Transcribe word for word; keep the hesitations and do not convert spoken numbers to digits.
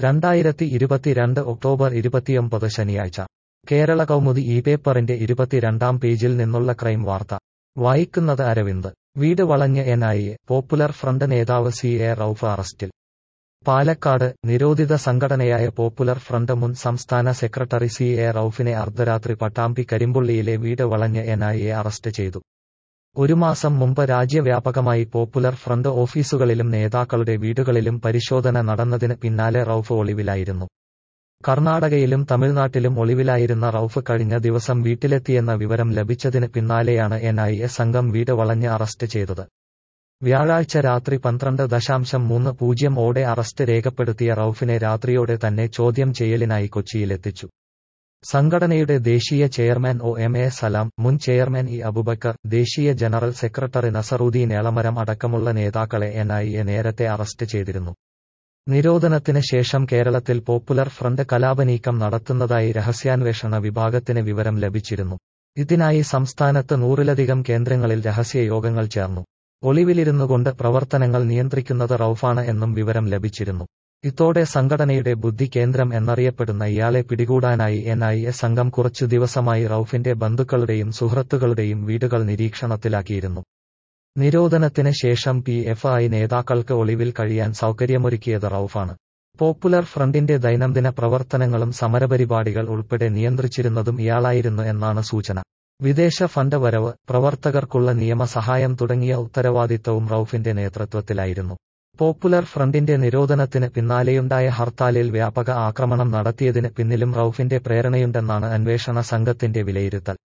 രണ്ടായിരത്തി ഇരുപത്തിരണ്ട് ഒക്ടോബർ ഇരുപത്തിയൊമ്പത് ശനിയാഴ്ച കേരള കൗമുദി ഈ പേപ്പറിന്റെ ഇരുപത്തിരണ്ടാം പേജിൽ നിന്നുള്ള ക്രൈം വാർത്ത വായിക്കുന്നത് അരവിന്ദ്. വീട് വളഞ്ഞ് N I A, Popular Front നേതാവ് സി എ റൌഫ് അറസ്റ്റിൽ. പാലക്കാട്, നിരോധിത സംഘടനയായ പോപ്പുലർ ഫ്രണ്ട് മുൻ സംസ്ഥാന സെക്രട്ടറി സി എ റൌഫിനെ അർദ്ധരാത്രി പട്ടാമ്പി കരിമ്പുള്ളിയിലെ വീട് വളഞ്ഞ് എൻ ഐ എ അറസ്റ്റ് ചെയ്തു. ഒരു മാസം മുമ്പ് രാജ്യവ്യാപകമായി പോപ്പുലർ ഫ്രണ്ട് ഓഫീസുകളിലും നേതാക്കളുടെ വീടുകളിലും പരിശോധന നടന്നതിന് പിന്നാലെ റൌഫ് ഒളിവിലായിരുന്നു. കർണാടകയിലും തമിഴ്നാട്ടിലും ഒളിവിലായിരുന്ന റൌഫ് കഴിഞ്ഞ ദിവസം വീട്ടിലെത്തിയെന്ന വിവരം ലഭിച്ചതിന് പിന്നാലെയാണ് എൻ ഐ എ സംഘം വീട് വളഞ്ഞ് അറസ്റ്റ് ചെയ്തത്. വ്യാഴാഴ്ച രാത്രി പന്ത്രണ്ട് ദശാംശം മൂന്ന് പൂജ്യം ഓടെ അറസ്റ്റ് രേഖപ്പെടുത്തിയ റൌഫിനെ രാത്രിയോടെ തന്നെ ചോദ്യം ചെയ്യലിനായി കൊച്ചിയിലെത്തിച്ചു. സംഘടനയുടെ ദേശീയ chairman O M A Salam, മുൻ ചെയർമാൻ ഇ അബുബക്കർ, ദേശീയ ജനറൽ സെക്രട്ടറി നസറുദ്ദീൻ ഏളമരം അടക്കമുള്ള നേതാക്കളെ എൻ ഐ എ നേരത്തെ അറസ്റ്റ് ചെയ്തിരുന്നു. നിരോധനത്തിന് ശേഷം കേരളത്തിൽ പോപ്പുലർ ഫ്രണ്ട് കലാപനീക്കം നടത്തുന്നതായി രഹസ്യാന്വേഷണ വിഭാഗത്തിന് വിവരം ലഭിച്ചിരുന്നു. ഇതിനായി സംസ്ഥാനത്ത് നൂറിലധികം കേന്ദ്രങ്ങളിൽ രഹസ്യയോഗങ്ങൾ ചേർന്നു. ഒളിവിലിരുന്നുകൊണ്ട് പ്രവർത്തനങ്ങൾ നിയന്ത്രിക്കുന്നത് റൌഫാണ് എന്നും വിവരം ലഭിച്ചിരുന്നു. ഇതോടെ സംഘടനയുടെ ബുദ്ധി കേന്ദ്രം എന്നറിയപ്പെടുന്ന ഇയാളെ പിടികൂടാനായി എൻ ഐ എ സംഘം കുറച്ചു ദിവസമായി റൌഫിന്റെ ബന്ധുക്കളുടെയും സുഹൃത്തുക്കളുടെയും വീടുകൾ നിരീക്ഷണത്തിലാക്കിയിരുന്നു. നിരോധനത്തിന് ശേഷം പി എഫ് ഐ നേതാക്കൾക്ക് ഒളിവിൽ കഴിയാൻ സൗകര്യമൊരുക്കിയത് റൌഫാണ്. പോപ്പുലർ ഫ്രണ്ടിന്റെ ദൈനംദിന പ്രവർത്തനങ്ങളും സമരപരിപാടികൾ ഉൾപ്പെടെ നിയന്ത്രിച്ചിരുന്നതും ഇയാളായിരുന്നു എന്നാണ് സൂചന. വിദേശ ഫണ്ട് വരവ്, പ്രവർത്തകർക്കുള്ള നിയമസഹായം തുടങ്ങിയ ഉത്തരവാദിത്തവും റൌഫിന്റെ നേതൃത്വത്തിലായിരുന്നു. പോപ്പുലർ ഫ്രണ്ടിന്റെ നിരോധനത്തിന് പിന്നാലെയുണ്ടായ ഹർത്താലിൽ വ്യാപക ആക്രമണം നടത്തിയതിന് പിന്നിലും റൌഫിന്റെ പ്രേരണയുണ്ടെന്നാണ് അന്വേഷണ സംഘത്തിന്റെ വിലയിരുത്തൽ.